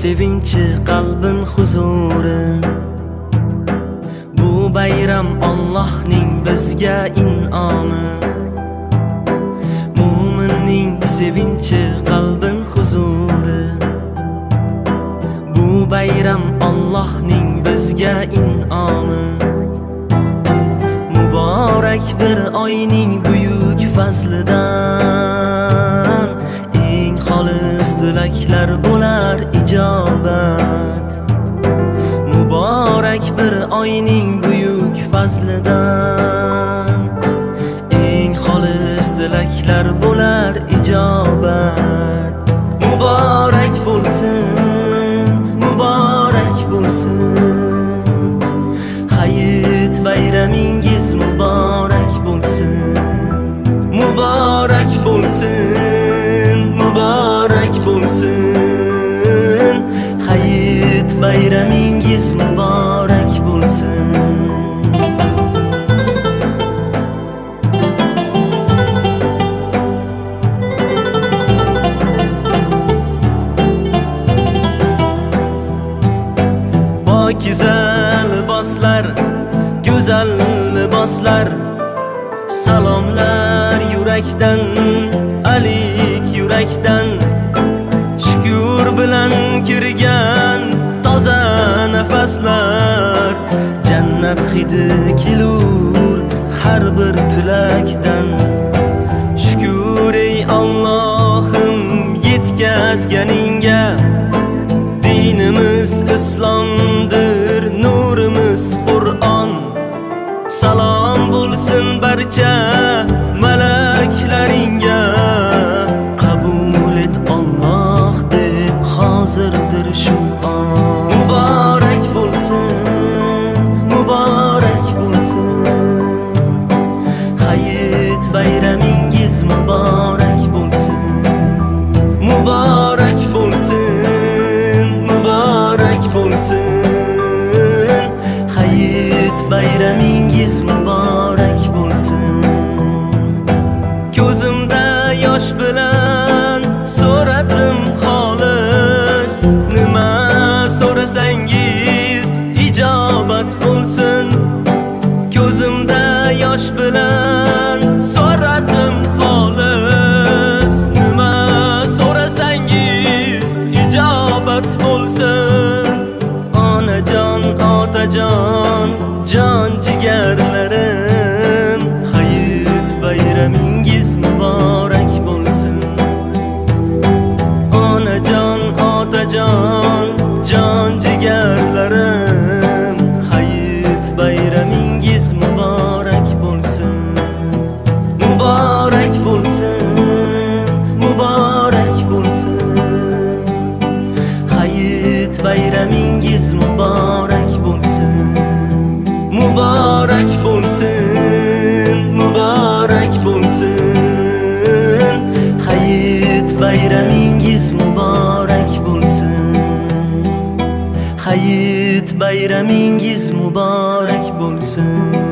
sevinchi, qalbin huzuri. Bu bayram Allohning bizga in'omi. Mu'minning sevinchi, qalbin huzuri. Bu bayram Allohning bizga in'omi. Muborak bir oyning buyuk fazlidan eng xolis tilaklar bo'lar ijobat. Muborak bir oyning buyuk fazlidan eng xolis tilaklar bo'lar ijobat. Muborak bo'lsin, muborak bo'lsin, hayit bayramingiz muborak bo'lsin. Muborak bo'lsin, muborak bo'lsin, hayit bayramingiz muborak bo'lsin. Pokiza liboslar, go'zal liboslar, salomlar yurakdan, alik yurakdan. Shukr bilan kirgan toza nafaslar, jannat hidi kelur har bir tilakdan. Shukr ey Allohim yetkazganingga, dinimiz islomdir, nurimiz Qur'on. Salom bo'lsin barcha malaklaringga, qabul et Alloh deb hozirdir shu on. Muborak bo'lsin, muborak bo'lsin, hayit bayramingiz muborak bo'lsin. Muborak bo'lsin, muborak bo'lsin, hayit bayramingiz muborak bo'lsin. Ko'zimda yosh bilan so'radim xolis, nima so'rasangiz ijobat bo'lsin. Ko'zimda yosh bilan so'radim xolis, nima so'rasangiz ijobat bo'lsin. Onajon, otajon, jon jigarlarim, hayit bayramingiz muborak bo'lsin. Onajon, otajon, jon jigarlarim, hayit bayramingiz muborak bo'lsin. Muborak bo'lsin, muborak bo'lsin, hayit bayramingiz muborak bo'lsin. Muborak bo'lsin, muborak bo'lsin, hayit bayramingiz muborak bo'lsin. Hayit bayramingiz muborak bo'lsin.